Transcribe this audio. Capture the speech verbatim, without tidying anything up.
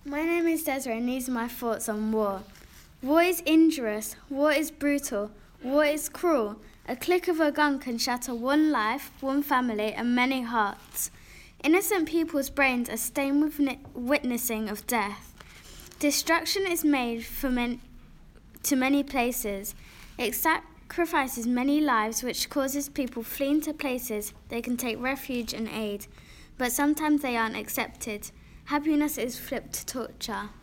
My name is Desiree and these are my thoughts on war. War is injurious, war is brutal, war is cruel. A click of a gun can shatter one life, one family and many hearts. Innocent people's brains are stained with ni- witnessing of death. Destruction is made for men- to many places. It sacrifices many lives, which causes people fleeing to places they can take refuge and aid. But sometimes they aren't accepted. Happiness is flipped to torture.